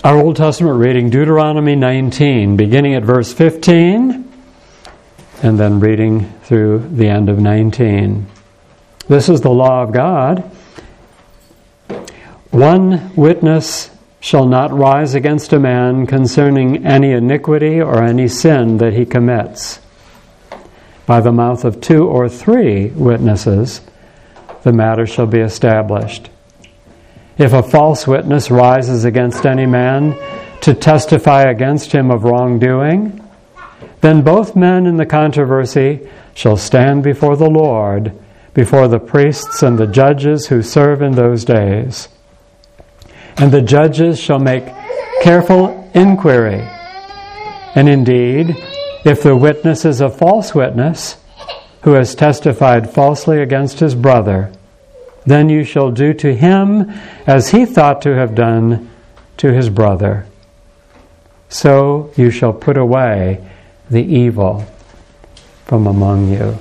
Our Old Testament reading, Deuteronomy 19, beginning at verse 15, and then reading through the end of 19. This is the law of God. One witness shall not rise against a man concerning any iniquity or any sin that he commits. By the mouth of 2 or 3 witnesses, the matter shall be established. If a false witness rises against any man to testify against him of wrongdoing, then both men in the controversy shall stand before the Lord, before the priests and the judges who serve in those days. And the judges shall make careful inquiry. And indeed, if the witness is a false witness, who has testified falsely against his brother, then you shall do to him as he thought to have done to his brother. So you shall put away the evil from among you.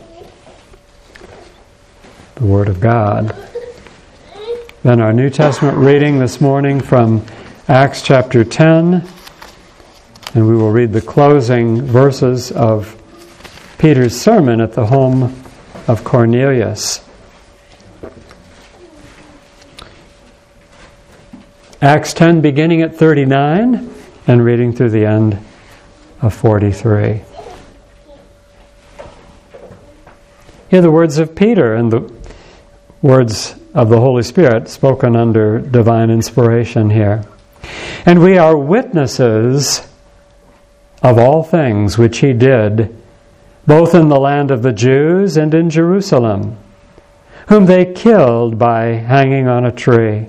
The Word of God. Then our New Testament reading this morning from Acts chapter 10, and we will read the closing verses of Peter's sermon at the home of Cornelius. Acts 10, beginning at 39, and reading through the end of 43. Hear the words of Peter and the words of the Holy Spirit spoken under divine inspiration here. And we are witnesses of all things which he did, both in the land of the Jews and in Jerusalem, whom they killed by hanging on a tree.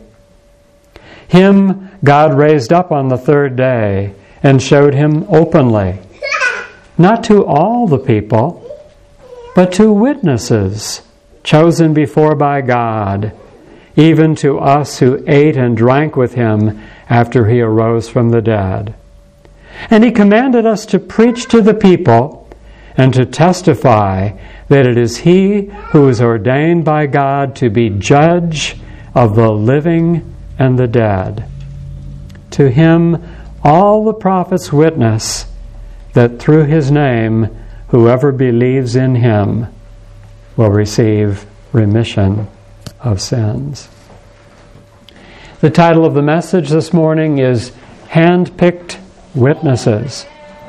Him God raised up on the 3rd day and showed him openly, not to all the people, but to witnesses chosen before by God, even to us who ate and drank with him after he arose from the dead. And he commanded us to preach to the people and to testify that it is he who is ordained by God to be judge of the living and the dead. To him all the prophets witness that through his name whoever believes in him will receive remission of sins. The title of the message this morning is Hand-Picked Witnesses.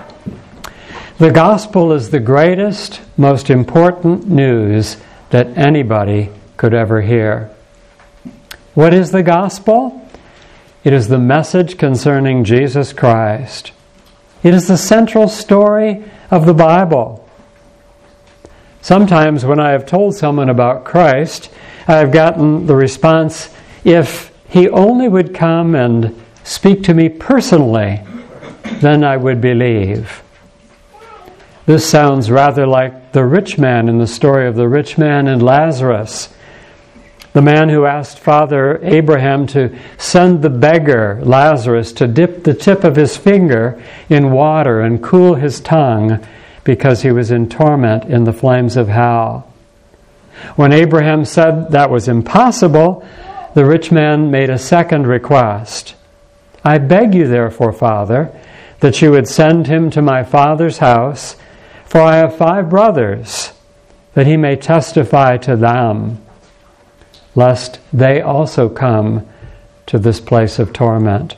The gospel is the greatest, most important news that anybody could ever hear. What is the gospel? It is the message concerning Jesus Christ. It is the central story of the Bible. Sometimes when I have told someone about Christ, I have gotten the response, if he only would come and speak to me personally, then I would believe. This sounds rather like the rich man in the story of the rich man and Lazarus. The man who asked Father Abraham to send the beggar, Lazarus, to dip the tip of his finger in water and cool his tongue because he was in torment in the flames of hell. When Abraham said that was impossible, the rich man made a second request. I beg you, therefore, Father, that you would send him to my father's house, for I have 5 brothers, that he may testify to them, lest they also come to this place of torment.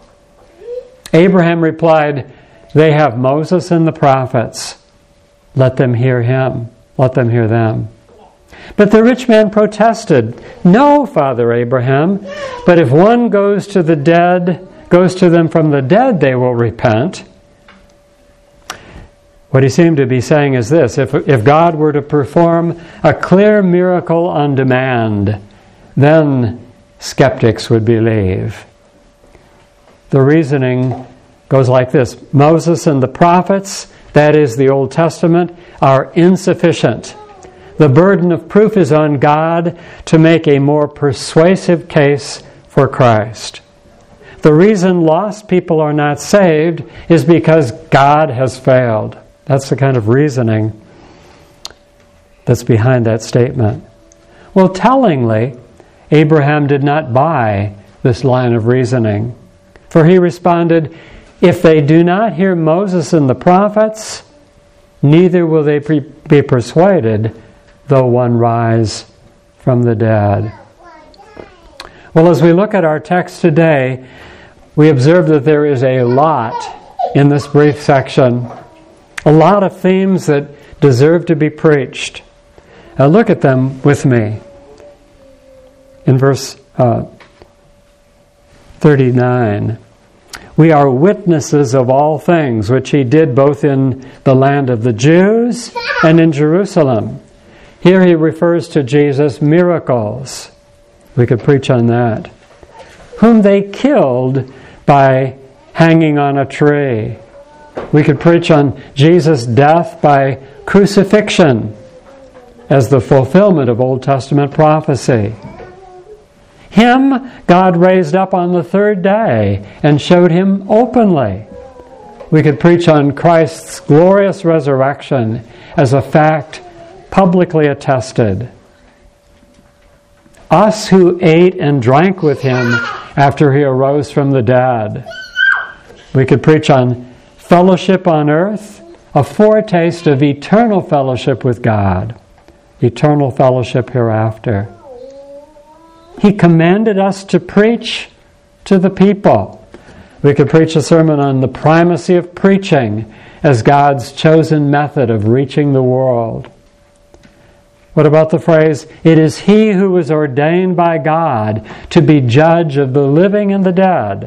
Abraham replied, they have Moses and the prophets. Let them hear him. Let them hear them. But the rich man protested, no, Father Abraham, but if one goes to them from the dead, they will repent. What he seemed to be saying is this: if God were to perform a clear miracle on demand, then skeptics would believe. The reasoning goes like this: Moses and the prophets, that is the Old Testament, are insufficient. The burden of proof is on God to make a more persuasive case for Christ. The reason lost people are not saved is because God has failed. That's the kind of reasoning that's behind that statement. Well, tellingly, Abraham did not buy this line of reasoning. For he responded, "If they do not hear Moses and the prophets, neither will they be persuaded, though one rise from the dead." Well, as we look at our text today, we observe that there is a lot in this brief section, a lot of themes that deserve to be preached. Look at them with me. In verse 39, we are witnesses of all things which he did both in the land of the Jews and in Jerusalem. Here he refers to Jesus' miracles. We could preach on that. Whom they killed by hanging on a tree. We could preach on Jesus' death by crucifixion as the fulfillment of Old Testament prophecy. Him God raised up on the third day and showed him openly. We could preach on Christ's glorious resurrection as a fact publicly attested. Us who ate and drank with him after he arose from the dead. We could preach on fellowship on earth, a foretaste of eternal fellowship with God, eternal fellowship hereafter. He commanded us to preach to the people. We could preach a sermon on the primacy of preaching as God's chosen method of reaching the world. What about the phrase, "It is he who was ordained by God to be judge of the living and the dead"?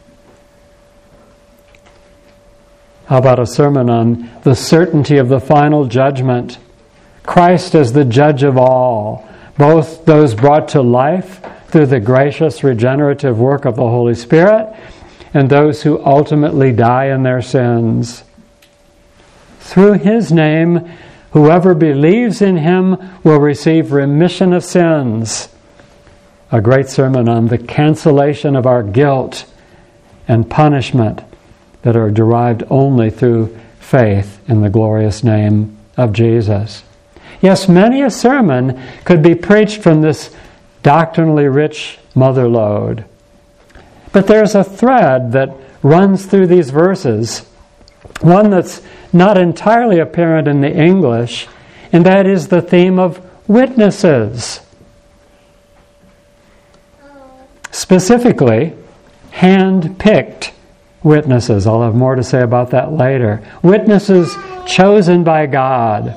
How about a sermon on the certainty of the final judgment? Christ as the judge of all, both those brought to life through the gracious regenerative work of the Holy Spirit and those who ultimately die in their sins. Through his name, whoever believes in him will receive remission of sins. A great sermon on the cancellation of our guilt and punishment that are derived only through faith in the glorious name of Jesus. Yes, many a sermon could be preached from this doctrinally rich motherlode. But there's a thread that runs through these verses, one that's not entirely apparent in the English, and that is the theme of witnesses. Specifically, hand-picked witnesses. I'll have more to say about that later. Witnesses chosen by God.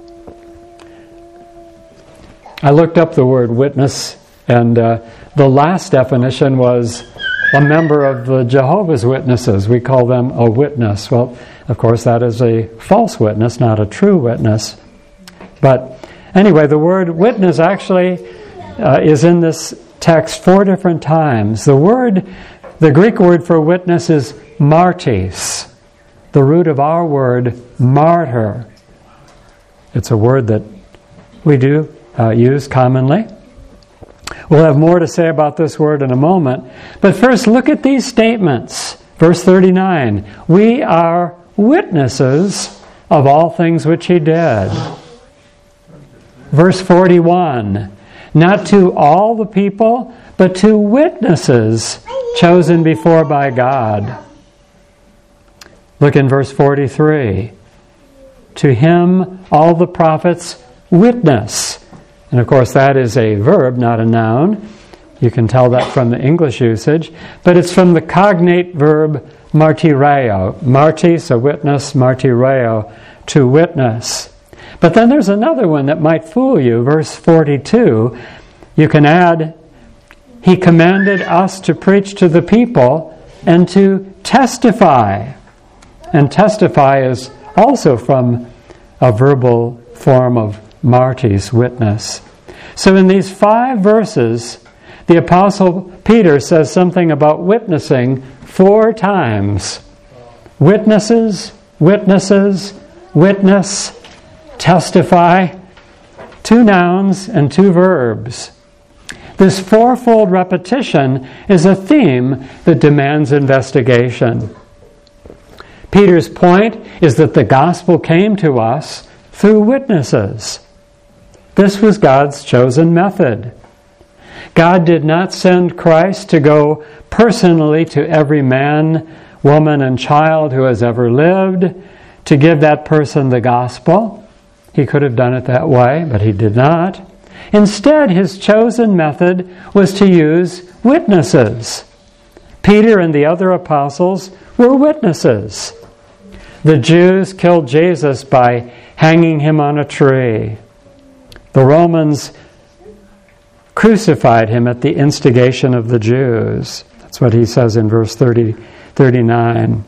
I looked up the word witness, and the last definition was a member of the Jehovah's Witnesses. We call them a witness. Well, of course, that is a false witness, not a true witness. But anyway, the word witness actually is in this text 4 different times. The Greek word for witness is martis, the root of our word martyr. It's a word that we do use commonly. We'll have more to say about this word in a moment. But first, look at these statements. Verse 39, we are witnesses of all things which he did. Verse 41, not to all the people, but to witnesses chosen before by God. Look in verse 43. To him all the prophets witness. And of course that is a verb, not a noun. You can tell that from the English usage. But it's from the cognate verb martyreo. Martis, a witness, martyreo, to witness. But then there's another one that might fool you. Verse 42, you can add, he commanded us to preach to the people and to testify. And testify is also from a verbal form of martis, witness. So in these 5 verses, the Apostle Peter says something about witnessing 4 times. Witnesses, witnesses, witness, testify, 2 nouns and 2 verbs. This 4-fold repetition is a theme that demands investigation. Peter's point is that the gospel came to us through witnesses. This was God's chosen method. God did not send Christ to go personally to every man, woman, and child who has ever lived to give that person the gospel. He could have done it that way, but he did not. Instead, his chosen method was to use witnesses. Peter and the other apostles were witnesses. The Jews killed Jesus by hanging him on a tree. The Romans crucified him at the instigation of the Jews. That's what he says in verse 39.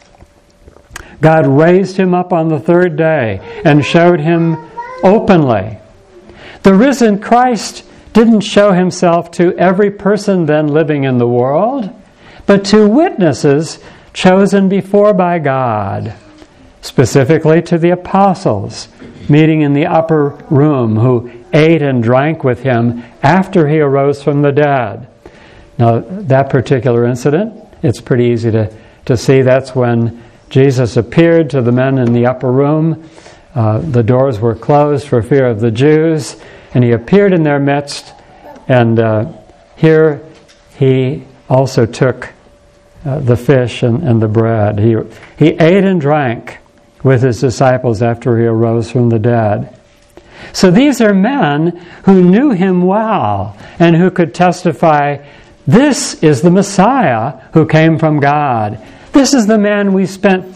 God raised him up on the third day and showed him openly. The risen Christ didn't show himself to every person then living in the world, but to witnesses chosen before by God, specifically to the apostles meeting in the upper room who ate and drank with him after he arose from the dead. Now, that particular incident, it's pretty easy to see. That's when Jesus appeared to the men in the upper room. The doors were closed for fear of the Jews, and he appeared in their midst, and here he also took the fish and the bread. He ate and drank with his disciples after he arose from the dead. So these are men who knew him well and who could testify, this is the Messiah who came from God. This is the man we spent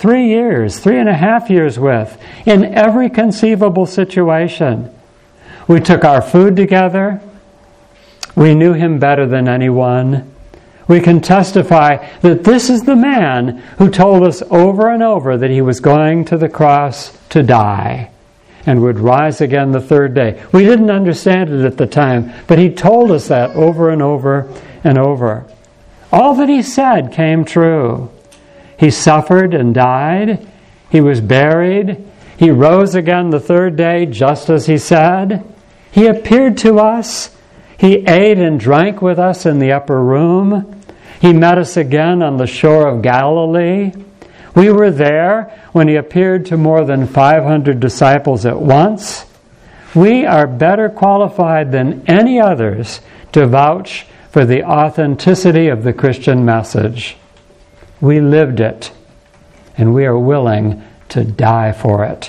3.5 years with in every conceivable situation. We took our food together. We knew him better than anyone. We can testify that this is the man who told us over and over that he was going to the cross to die and would rise again the third day. We didn't understand it at the time, but he told us that over and over and over. All that he said came true. He suffered and died. He was buried. He rose again the third day, just as he said. He appeared to us. He ate and drank with us in the upper room. He met us again on the shore of Galilee. We were there when he appeared to more than 500 disciples at once. We are better qualified than any others to vouch for the authenticity of the Christian message. We lived it, and we are willing to die for it.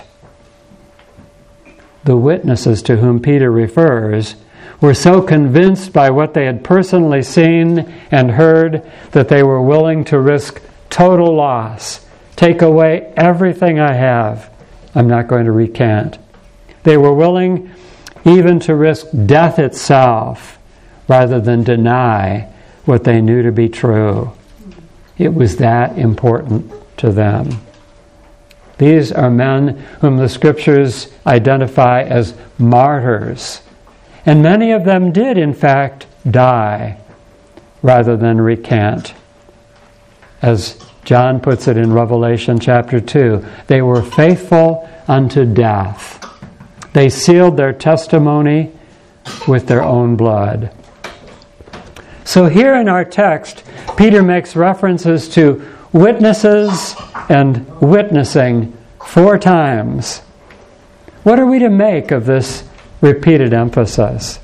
The witnesses to whom Peter refers were so convinced by what they had personally seen and heard that they were willing to risk total loss. Take away everything I have. I'm not going to recant. They were willing even to risk death itself rather than deny what they knew to be true. It was that important to them. These are men whom the Scriptures identify as martyrs. And many of them did, in fact, die rather than recant. As John puts it in Revelation chapter 2, they were faithful unto death. They sealed their testimony with their own blood. So here in our text, Peter makes references to witnesses and witnessing 4 times. What are we to make of this repeated emphasis?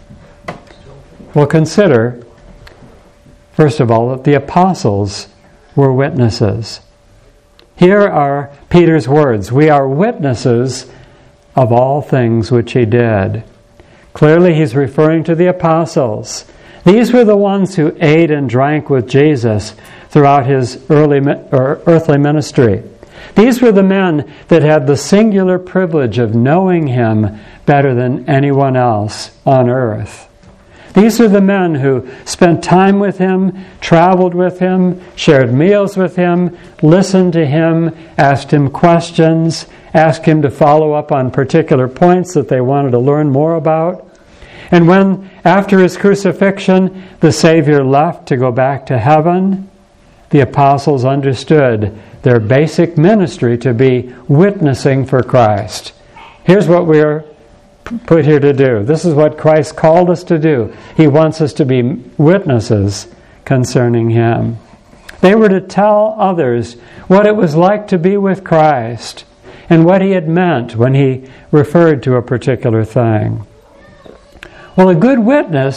Well, consider, first of all, that the apostles were witnesses. Here are Peter's words. We are witnesses of all things which he did. Clearly, he's referring to the apostles. These were the ones who ate and drank with Jesus throughout his earthly ministry. These were the men that had the singular privilege of knowing him better than anyone else on earth. These are the men who spent time with him, traveled with him, shared meals with him, listened to him, asked him questions, asked him to follow up on particular points that they wanted to learn more about. And when, after his crucifixion, the Savior left to go back to heaven, the apostles understood their basic ministry to be witnessing for Christ. Here's what we're put here to do. This is what Christ called us to do. He wants us to be witnesses concerning him. They were to tell others what it was like to be with Christ and what he had meant when he referred to a particular thing. Well, a good witness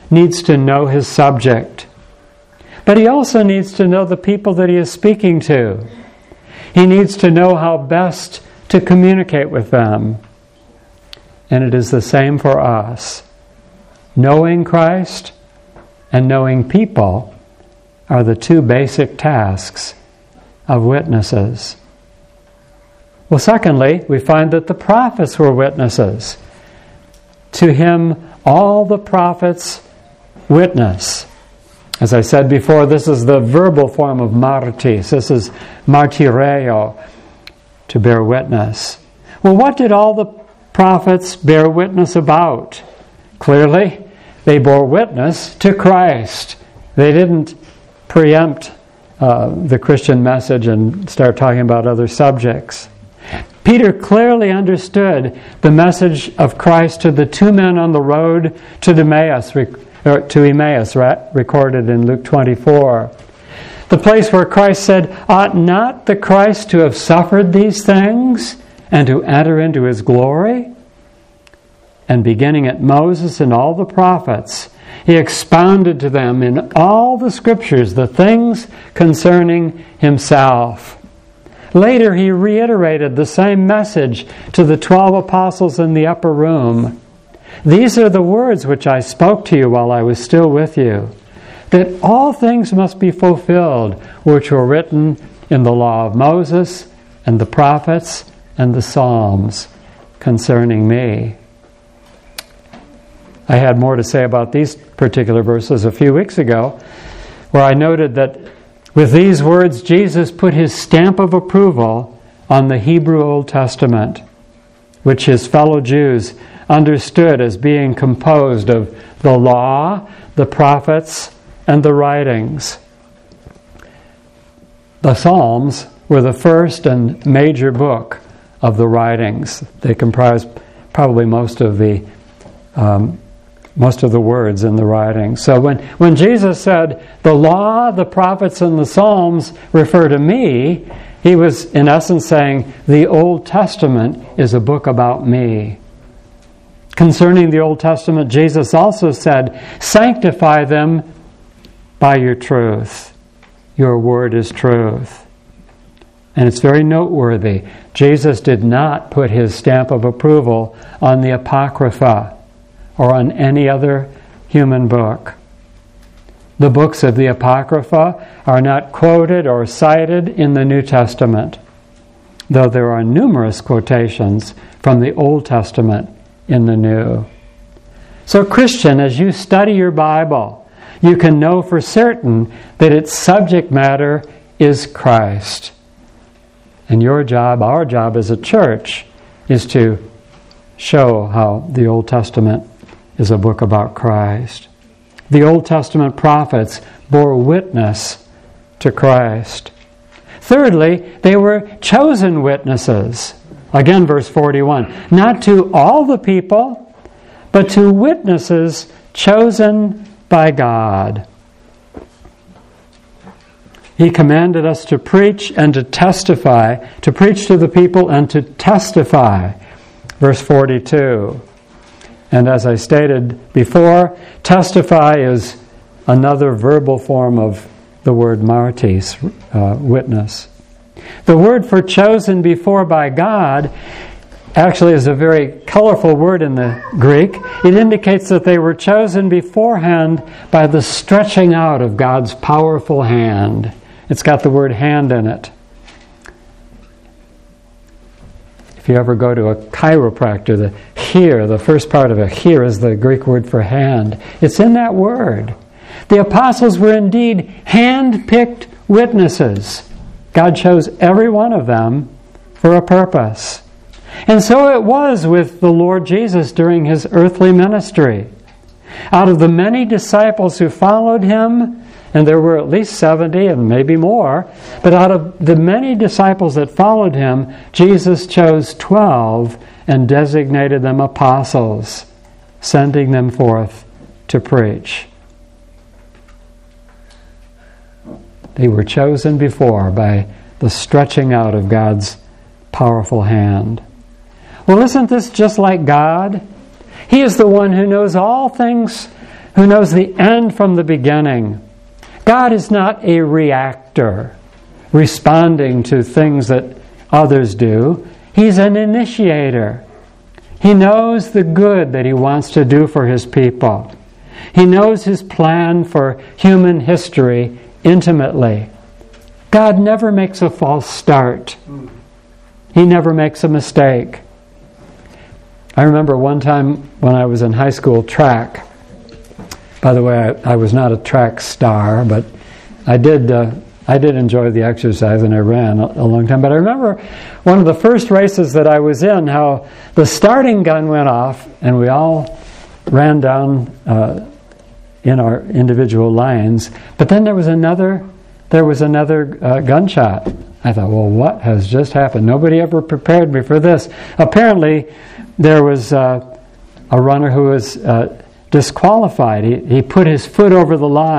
needs to know his subject. But he also needs to know the people that he is speaking to. He needs to know how best to communicate with them. And it is the same for us. Knowing Christ and knowing people are the two basic tasks of witnesses. Well, secondly, we find that the prophets were witnesses. To him, all the prophets witness. As I said before, this is the verbal form of martis. This is martyreo, to bear witness. Well, what did all the prophets bear witness about? Clearly, they bore witness to Christ. They didn't preempt the Christian message and start talking about other subjects. Peter clearly understood the message of Christ to the two men on the road to Emmaus, recorded in Luke 24. The place where Christ said, "Ought not the Christ to have suffered these things and to enter into his glory?" And beginning at Moses and all the prophets, he expounded to them in all the scriptures the things concerning himself. Later, he reiterated the same message to the 12 apostles in the upper room. "These are the words which I spoke to you while I was still with you, that all things must be fulfilled which were written in the law of Moses and the prophets and the Psalms concerning me." I had more to say about these particular verses a few weeks ago, where I noted that with these words, Jesus put his stamp of approval on the Hebrew Old Testament, which his fellow Jews understood as being composed of the law, the prophets, and the writings. The Psalms were the first and major book of the writings. They comprise probably most of the words in the writings. So when Jesus said, "The law, the prophets, and the Psalms refer to me," he was in essence saying, the Old Testament is a book about me. Concerning the Old Testament, Jesus also said, "Sanctify them by your truth. Your word is truth." And it's very noteworthy. Jesus did not put his stamp of approval on the Apocrypha or on any other human book. The books of the Apocrypha are not quoted or cited in the New Testament, though there are numerous quotations from the Old Testament in the New. So, Christian, as you study your Bible, you can know for certain that its subject matter is Christ. And your job, our job as a church, is to show how the Old Testament is a book about Christ. The Old Testament prophets bore witness to Christ. Thirdly, they were chosen witnesses. Again, verse 41. Not to all the people, but to witnesses chosen by God. He commanded us to preach and to testify, to preach to the people and to testify. Verse 42. And as I stated before, testify is another verbal form of the word martis, witness. The word for chosen before by God actually is a very colorful word in the Greek. It indicates that they were chosen beforehand by the stretching out of God's powerful hand. It's got the word hand in it. If you ever go to a chiropractor, the first part of a here is the Greek word for hand. It's in that word. The apostles were indeed hand-picked witnesses. God chose every one of them for a purpose. And so it was with the Lord Jesus during his earthly ministry. Out of the many disciples who followed him, and there were at least 70 and maybe more, but out of the many disciples that followed him, Jesus chose 12 and designated them apostles, sending them forth to preach. They were chosen before by the stretching out of God's powerful hand. Well, isn't this just like God? He is the one who knows all things, who knows the end from the beginning. God is not a reactor responding to things that others do. He's an initiator. He knows the good that He wants to do for His people. He knows His plan for human history intimately. God never makes a false start. He never makes a mistake. I remember one time when I was in high school track. By the way, I was not a track star, but I did enjoy the exercise, and I ran a long time. But I remember one of the first races that I was in, how the starting gun went off, and we all ran down in our individual lines. But then there was another gunshot. I thought, well, what has just happened? Nobody ever prepared me for this. Apparently, there was a runner who was disqualified. He put his foot over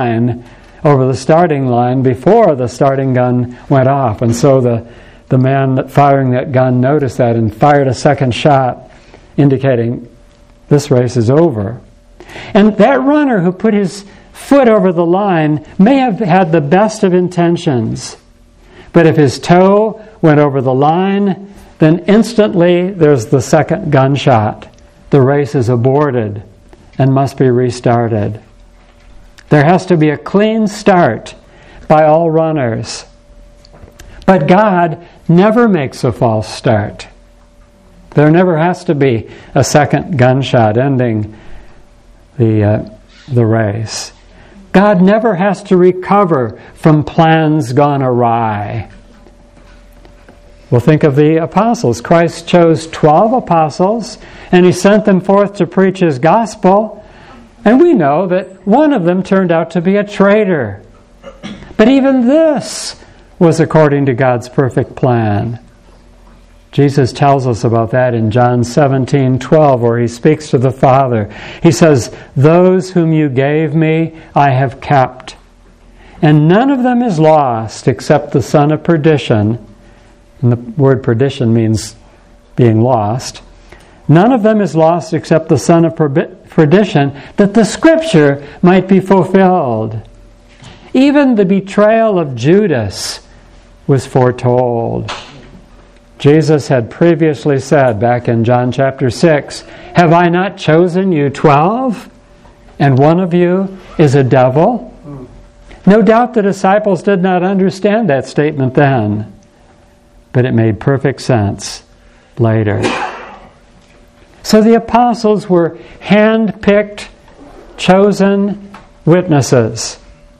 the starting line before the starting gun went off. And so the man firing that gun noticed that and fired a second shot, indicating this race is over. And that runner who put his foot over the line may have had the best of intentions. But if his toe went over the line, then instantly there's the second gunshot. The race is aborted and must be restarted. There has to be a clean start by all runners. But God never makes a false start. There never has to be a second gunshot ending the race. God never has to recover from plans gone awry. Well, think of the apostles. Christ chose 12 apostles, and He sent them forth to preach His gospel. And we know that one of them turned out to be a traitor. But even this was according to God's perfect plan. Jesus tells us about that in John 17:12, where He speaks to the Father. He says, "Those whom you gave me, I have kept. And none of them is lost except the son of perdition." And the word perdition means being lost. "None of them is lost except the son of perdition, that the Scripture might be fulfilled." Even the betrayal of Judas was foretold. Jesus had previously said back in John chapter 6, "Have I not chosen you 12? And one of you is a devil?" No doubt the disciples did not understand that statement then, but it made perfect sense later. So the apostles were hand-picked, chosen witnesses.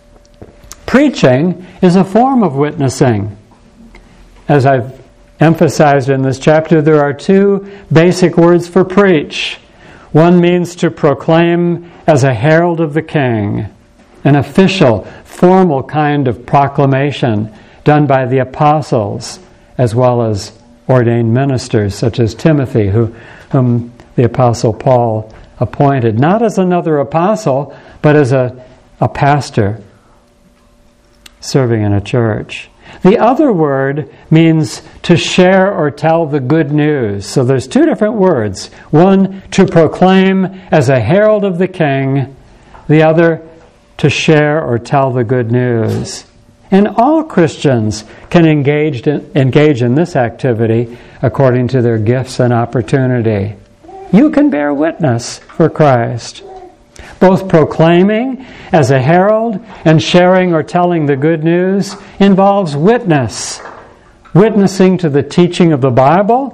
Preaching is a form of witnessing. As I've emphasized in this chapter, there are two basic words for preach. One means to proclaim as a herald of the king, an official, formal kind of proclamation done by the apostles, as well as ordained ministers such as Timothy, whom the apostle Paul appointed, not as another apostle, but as a pastor serving in a church. The other word means to share or tell the good news. So there's two different words. One, to proclaim as a herald of the king. The other, to share or tell the good news. And all Christians can engage in this activity according to their gifts and opportunity. You can bear witness for Christ. Both proclaiming as a herald and sharing or telling the good news involves witness. Witnessing to the teaching of the Bible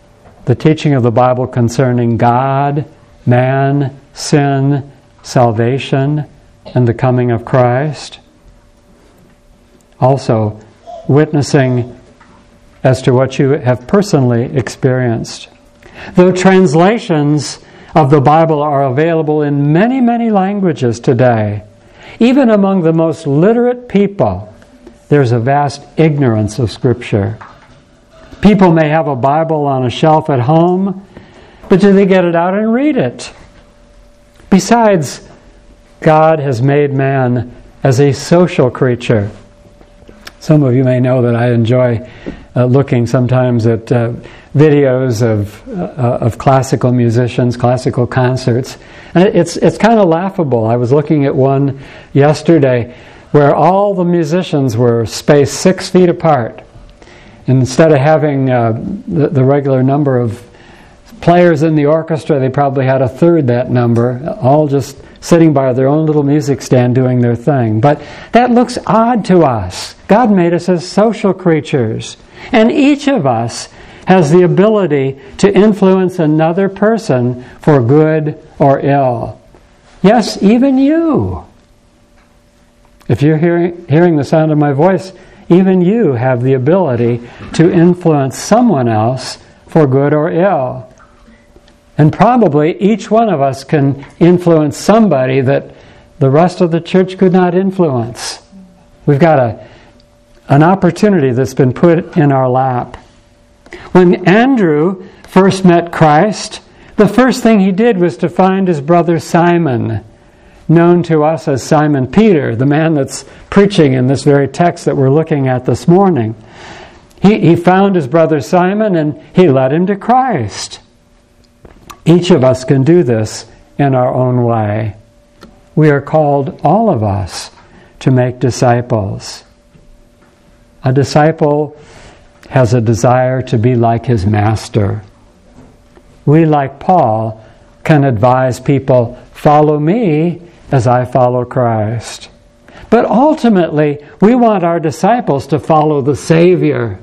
concerning God, man, sin, salvation, and the coming of Christ. Also, witnessing as to what you have personally experienced. Though translations of the Bible are available in many, many languages today, even among the most literate people, there's a vast ignorance of Scripture. People may have a Bible on a shelf at home, but do they get it out and read it? Besides, God has made man as a social creature. Some of you may know that I enjoy looking sometimes at videos of classical musicians, classical concerts. And it's kind of laughable. I was looking at one yesterday where all the musicians were spaced 6 feet apart. And instead of having the regular number of players in the orchestra, they probably had a third that number, all just sitting by their own little music stand doing their thing. But that looks odd to us. God made us as social creatures. And each of us has the ability to influence another person for good or ill. Yes, even you. If you're hearing the sound of my voice, even you have the ability to influence someone else for good or ill. And probably each one of us can influence somebody that the rest of the church could not influence. We've got an opportunity that's been put in our lap. When Andrew first met Christ, the first thing he did was to find his brother Simon, known to us as Simon Peter, the man that's preaching in this very text that we're looking at this morning. He found his brother Simon and he led him to Christ. Each of us can do this in our own way. We are called, all of us, to make disciples. A disciple has a desire to be like his master. We, like Paul, can advise people, follow me as I follow Christ. But ultimately, we want our disciples to follow the Savior.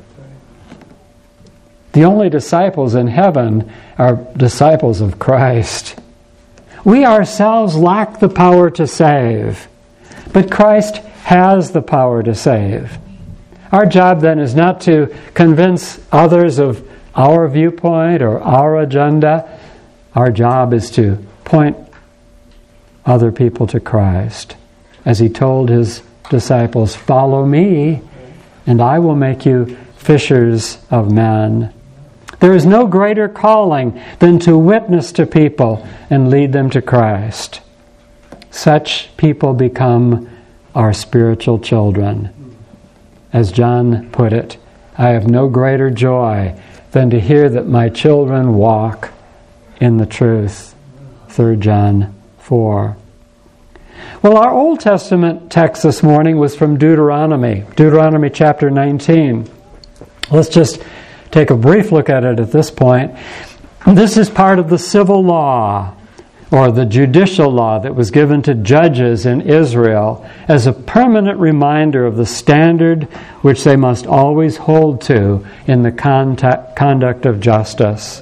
The only disciples in heaven are disciples of Christ. We ourselves lack the power to save, but Christ has the power to save. Our job then is not to convince others of our viewpoint or our agenda. Our job is to point other people to Christ. As he told his disciples, follow me, and I will make you fishers of men. There is no greater calling than to witness to people and lead them to Christ. Such people become our spiritual children. As John put it, I have no greater joy than to hear that my children walk in the truth. 3 John 4. Well, our Old Testament text this morning was from Deuteronomy chapter 19. Let's just take a brief look at it at this point. This is part of the civil law, or the judicial law that was given to judges in Israel as a permanent reminder of the standard which they must always hold to in the conduct of justice.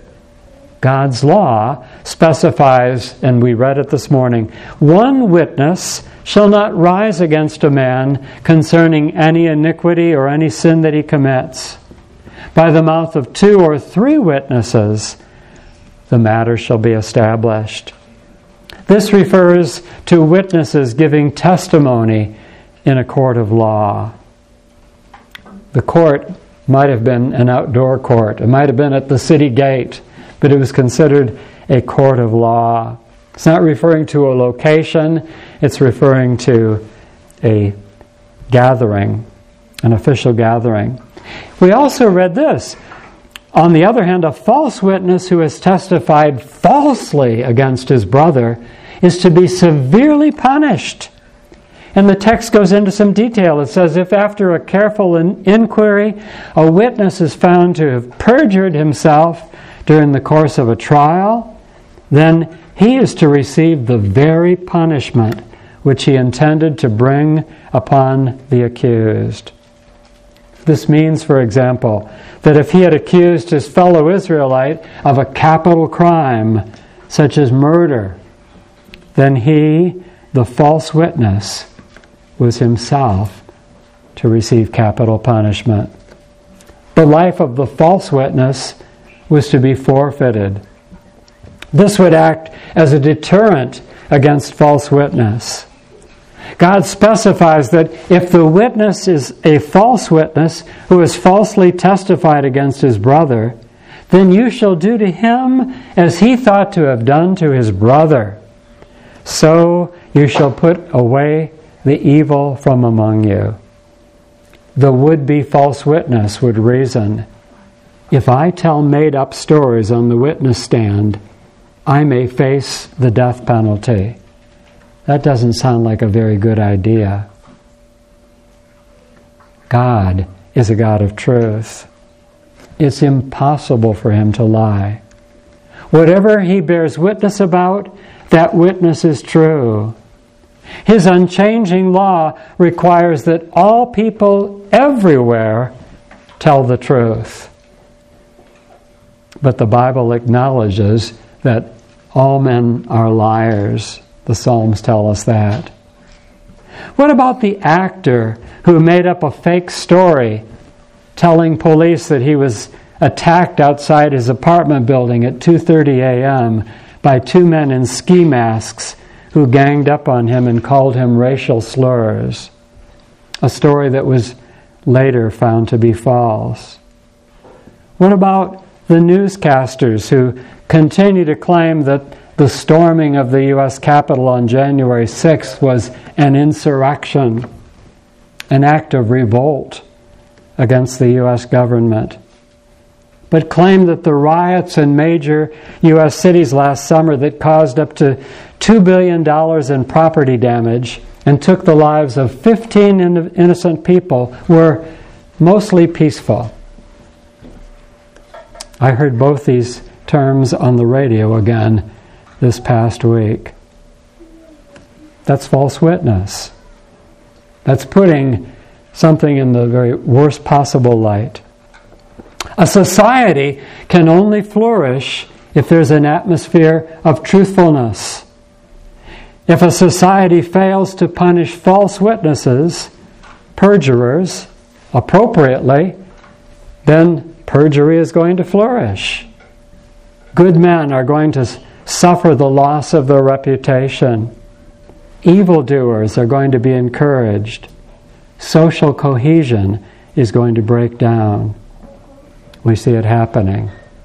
God's law specifies, and we read it this morning, one witness shall not rise against a man concerning any iniquity or any sin that he commits. By the mouth of 2 or 3 witnesses, the matter shall be established. This refers to witnesses giving testimony in a court of law. The court might have been an outdoor court. It might have been at the city gate, but it was considered a court of law. It's not referring to a location. It's referring to a gathering, an official gathering. We also read this. On the other hand, a false witness who has testified falsely against his brother is to be severely punished. And the text goes into some detail. It says, if after a careful inquiry, a witness is found to have perjured himself during the course of a trial, then he is to receive the very punishment which he intended to bring upon the accused. This means, for example, that if he had accused his fellow Israelite of a capital crime, such as murder, then he, the false witness, was himself to receive capital punishment. The life of the false witness was to be forfeited. This would act as a deterrent against false witness. God specifies that if the witness is a false witness who has falsely testified against his brother, then you shall do to him as he thought to have done to his brother. So you shall put away the evil from among you. the would-be false witness would reason, if I tell made-up stories on the witness stand, I may face the death penalty. That doesn't sound like a very good idea. God is a God of truth. It's impossible for him to lie. Whatever he bears witness about, that witness is true. His unchanging law requires that all people everywhere tell the truth. But the Bible acknowledges that all men are liars. The Psalms tell us that. What about the actor who made up a fake story telling police that he was attacked outside his apartment building at 2:30 a.m. by two men in ski masks who ganged up on him and called him racial slurs? A story that was later found to be false. What about the newscasters who continue to claim that the storming of the U.S. Capitol on January 6th was an insurrection, an act of revolt against the U.S. government, but claim that the riots in major U.S. cities last summer that caused up to $2 billion in property damage and took the lives of 15 innocent people were mostly peaceful? I heard both these terms on the radio again this past week. That's false witness. That's putting something in the very worst possible light. A society can only flourish if there's an atmosphere of truthfulness. If a society fails to punish false witnesses, perjurers, appropriately, then perjury is going to flourish. Good men are going to suffer the loss of their reputation. Evildoers are going to be encouraged. Social cohesion is going to break down. We see it happening.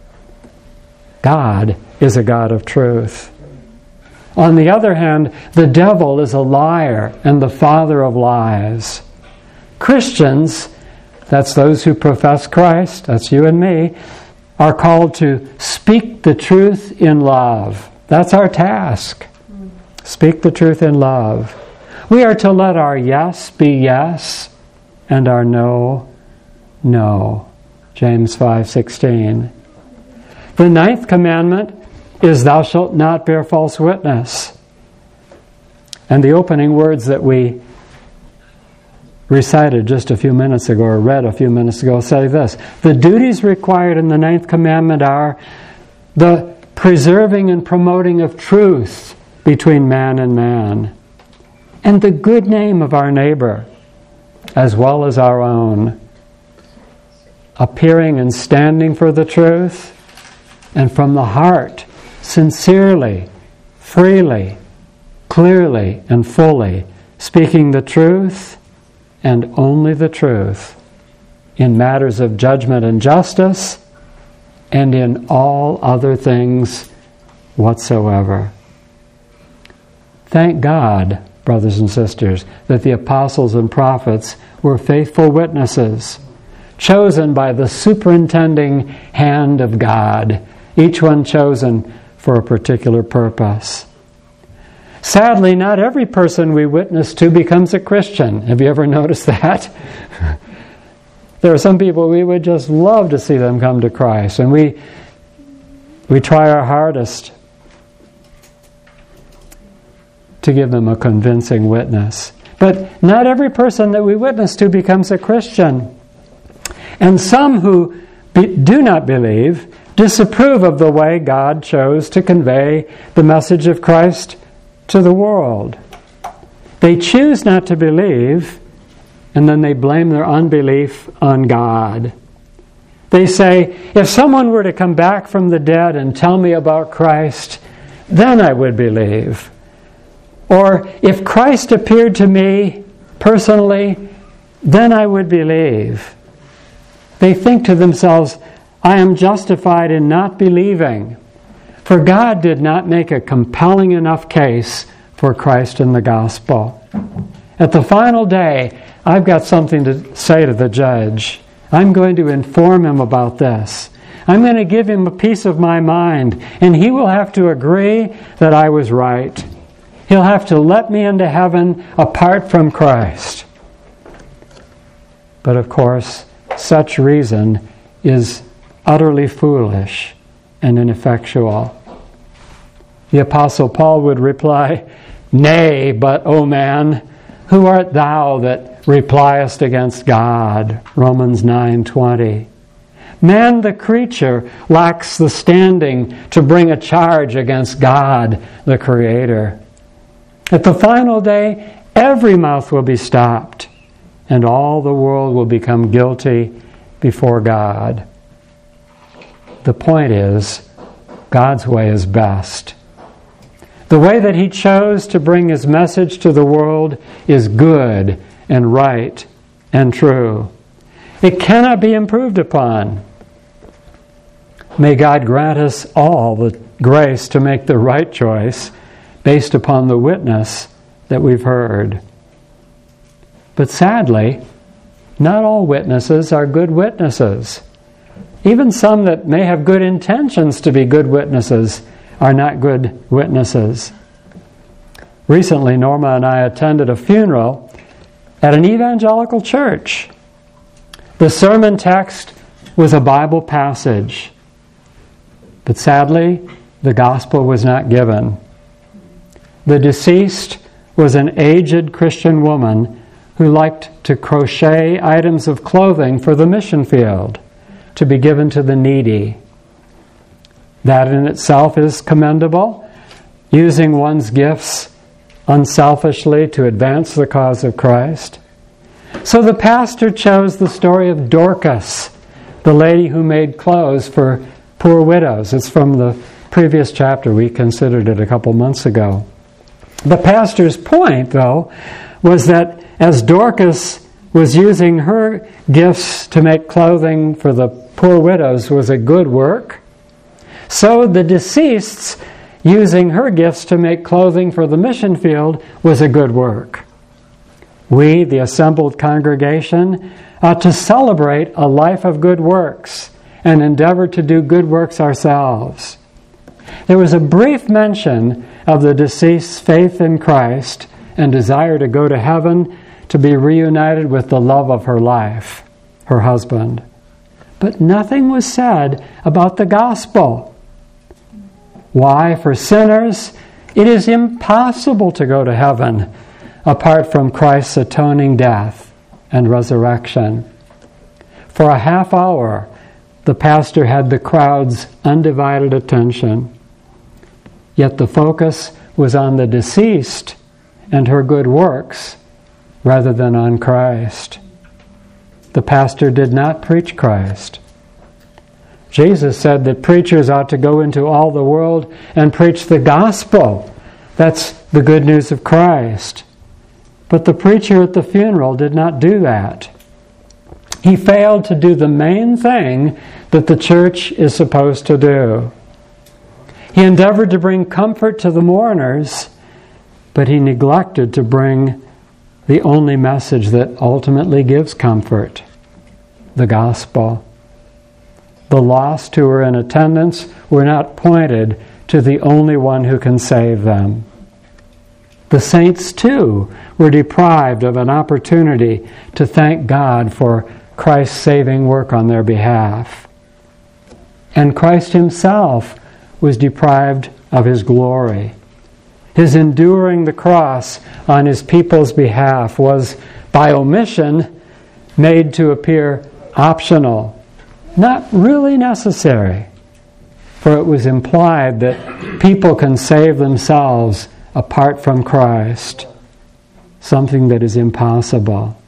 God is a God of truth. On the other hand, the devil is a liar and the father of lies. Christians, that's those who profess Christ, that's you and me, are called to speak the truth in love. That's our task. Speak the truth in love. We are to let our yes be yes and our no, no. James 5:16. The 9th commandment is thou shalt not bear false witness. And the opening words that we recited just a few minutes ago, or read a few minutes ago, say this: the duties required in the 9th commandment are the preserving and promoting of truth between man and man, and the good name of our neighbor, as well as our own, appearing and standing for the truth, and from the heart, sincerely, freely, clearly, and fully, speaking the truth and only the truth in matters of judgment and justice and in all other things whatsoever. Thank God, brothers and sisters, that the apostles and prophets were faithful witnesses, chosen by the superintending hand of God, each one chosen for a particular purpose. Sadly, not every person we witness to becomes a Christian. Have you ever noticed that? There are some people we would just love to see them come to Christ, and we try our hardest to give them a convincing witness. But not every person that we witness to becomes a Christian. And some who do not believe disapprove of the way God chose to convey the message of Christ to the world. They choose not to believe, and then they blame their unbelief on God. They say, if someone were to come back from the dead and tell me about Christ, then I would believe. Or if Christ appeared to me personally, then I would believe. They think to themselves, I am justified in not believing, for God did not make a compelling enough case for Christ and the gospel. At the final day, I've got something to say to the judge. I'm going to inform him about this. I'm going to give him a piece of my mind, and he will have to agree that I was right. He'll have to let me into heaven apart from Christ. But of course, such reason is utterly foolish and ineffectual. The Apostle Paul would reply, "Nay, but, O man, who art thou that repliest against God?" Romans 9:20. Man, the creature, lacks the standing to bring a charge against God, the Creator. At the final day, every mouth will be stopped, and all the world will become guilty before God. The point is, God's way is best. The way that He chose to bring His message to the world is good and right and true. It cannot be improved upon. May God grant us all the grace to make the right choice based upon the witness that we've heard. But sadly, not all witnesses are good witnesses. Even some that may have good intentions to be good witnesses are not good witnesses. Recently, Norma and I attended a funeral at an evangelical church. The sermon text was a Bible passage, but sadly, the gospel was not given. The deceased was an aged Christian woman who liked to crochet items of clothing for the mission field to be given to the needy. That in itself is commendable, using one's gifts unselfishly to advance the cause of Christ. So the pastor chose the story of Dorcas, the lady who made clothes for poor widows. It's from the previous chapter. We considered it a couple months ago. The pastor's point, though, was that as Dorcas was using her gifts to make clothing for the poor widows was a good work, so the deceased's using her gifts to make clothing for the mission field was a good work. We, the assembled congregation, ought to celebrate a life of good works and endeavor to do good works ourselves. There was a brief mention of the deceased's faith in Christ and desire to go to heaven to be reunited with the love of her life, her husband. But nothing was said about the gospel. Why? For sinners, it is impossible to go to heaven apart from Christ's atoning death and resurrection. For a half hour, the pastor had the crowd's undivided attention. Yet the focus was on the deceased and her good works rather than on Christ. The pastor did not preach Christ. Jesus said that preachers ought to go into all the world and preach the gospel. That's the good news of Christ. But the preacher at the funeral did not do that. He failed to do the main thing that the church is supposed to do. He endeavored to bring comfort to the mourners, but he neglected to bring the only message that ultimately gives comfort, the gospel. The lost who were in attendance were not pointed to the only one who can save them. The saints, too, were deprived of an opportunity to thank God for Christ's saving work on their behalf. And Christ Himself was deprived of His glory. His enduring the cross on His people's behalf was, by omission, made to appear optional, not really necessary, for it was implied that people can save themselves apart from Christ, something that is impossible.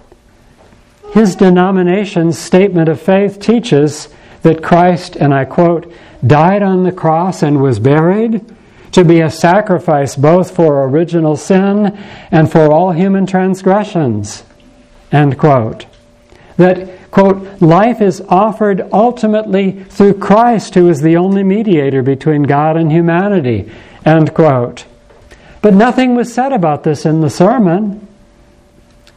His denomination's statement of faith teaches that Christ, and I quote, died on the cross and was buried to be a sacrifice both for original sin and for all human transgressions, end quote. That, quote, life is offered ultimately through Christ, who is the only mediator between God and humanity, end quote. But nothing was said about this in the sermon.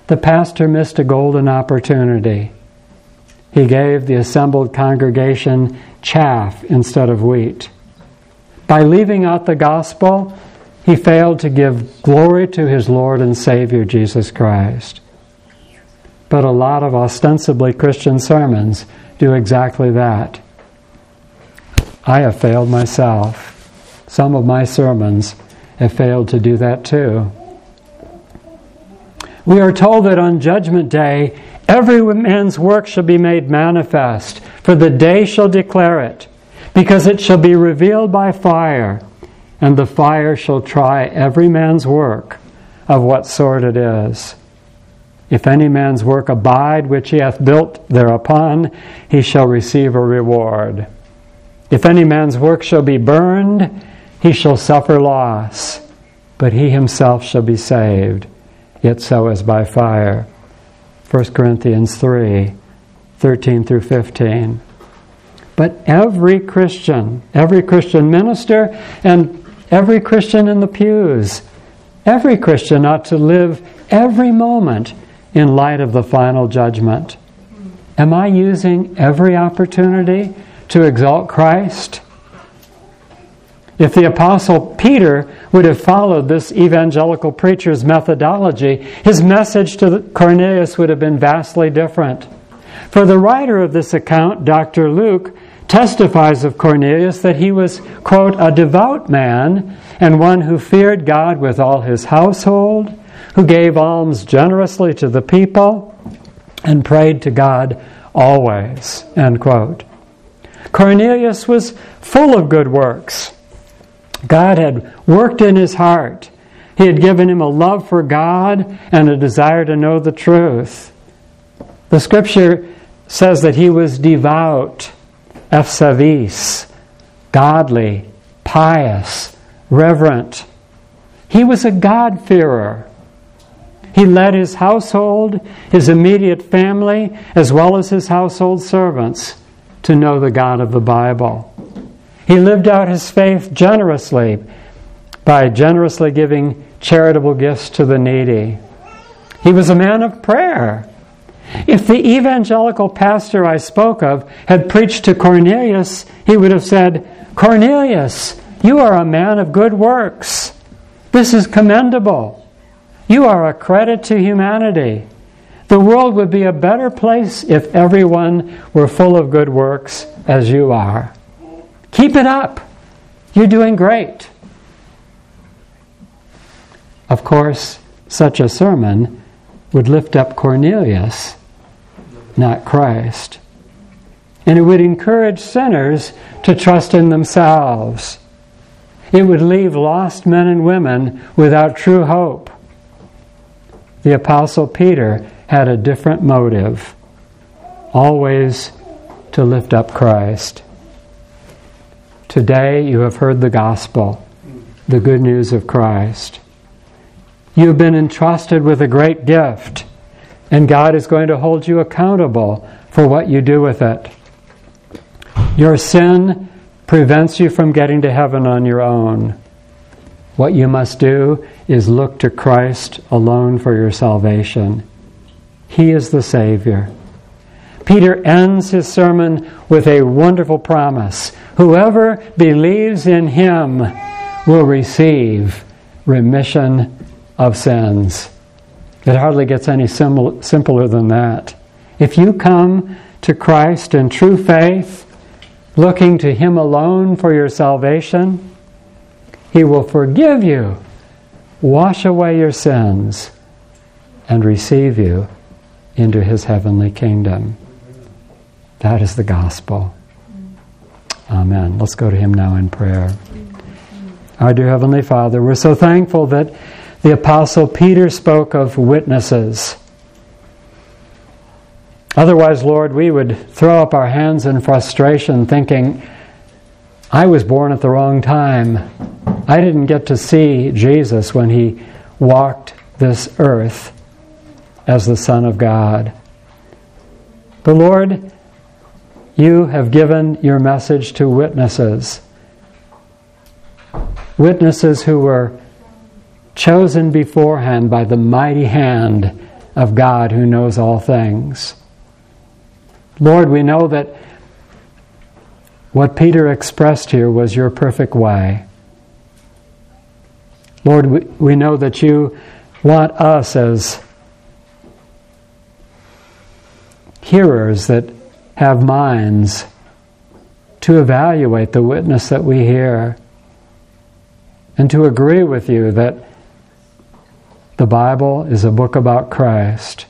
the pastor missed a golden opportunity. He gave the assembled congregation chaff instead of wheat. By leaving out the gospel, he failed to give glory to his Lord and Savior, Jesus Christ. But a lot of ostensibly Christian sermons do exactly that. I have failed myself. Some of my sermons have failed to do that too. We are told that on Judgment Day, every man's work shall be made manifest, for the day shall declare it, because it shall be revealed by fire, and the fire shall try every man's work of what sort it is. If any man's work abide which he hath built thereupon, he shall receive a reward. If any man's work shall be burned, he shall suffer loss, but he himself shall be saved, yet so as by fire. 1 Corinthians 3, 13 through 15. But every Christian minister, and every Christian in the pews, every Christian ought to live every moment in light of the final judgment. Am I using every opportunity to exalt Christ? If the Apostle Peter would have followed this evangelical preacher's methodology, his message to Cornelius would have been vastly different. For the writer of this account, Dr. Luke, testifies of Cornelius that he was, quote, a devout man and one who feared God with all his household, who gave alms generously to the people, and prayed to God always, end quote. Cornelius was full of good works. God had worked in his heart. He had given him a love for God and a desire to know the truth. The scripture says that he was devout, ephsavis, godly, pious, reverent. He was a God-fearer. He led his household, his immediate family, as well as his household servants, to know the God of the Bible. He lived out his faith generously by generously giving charitable gifts to the needy. He was a man of prayer. If the evangelical pastor I spoke of had preached to Cornelius, he would have said, Cornelius, you are a man of good works. This is commendable. You are a credit to humanity. The world would be a better place if everyone were full of good works as you are. Keep it up. You're doing great. Of course, such a sermon would lift up Cornelius, not Christ. And it would encourage sinners to trust in themselves. It would leave lost men and women without true hope. The Apostle Peter had a different motive, always to lift up Christ. Today you have heard the gospel, the good news of Christ. You have been entrusted with a great gift, and God is going to hold you accountable for what you do with it. Your sin prevents you from getting to heaven on your own. What you must do is look to Christ alone for your salvation. He is the Savior. Peter ends his sermon with a wonderful promise. Whoever believes in him will receive remission of sins. It hardly gets any simpler than that. If you come to Christ in true faith, looking to him alone for your salvation, he will forgive you, wash away your sins, and receive you into his heavenly kingdom. That is the gospel. Amen. Let's go to him now in prayer. Our dear Heavenly Father, we're so thankful that the Apostle Peter spoke of witnesses. Otherwise, Lord, we would throw up our hands in frustration thinking, I was born at the wrong time. I didn't get to see Jesus when he walked this earth as the Son of God. But Lord, you have given your message to witnesses. Witnesses who were chosen beforehand by the mighty hand of God who knows all things. Lord, we know that what Peter expressed here was your perfect way. Lord, we know that you want us as hearers that have minds to evaluate the witness that we hear and to agree with you that the Bible is a book about Christ.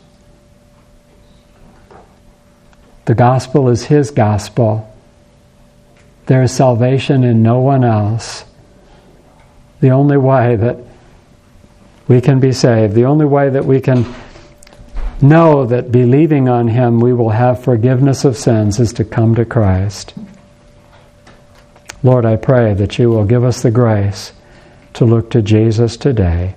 The gospel is His gospel. There is salvation in no one else. The only way that we can be saved, the only way that we can know that believing on Him we will have forgiveness of sins is to come to Christ. Lord, I pray that you will give us the grace to look to Jesus today.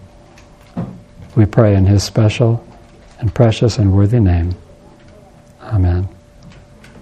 We pray in His special and precious and worthy name. Amen.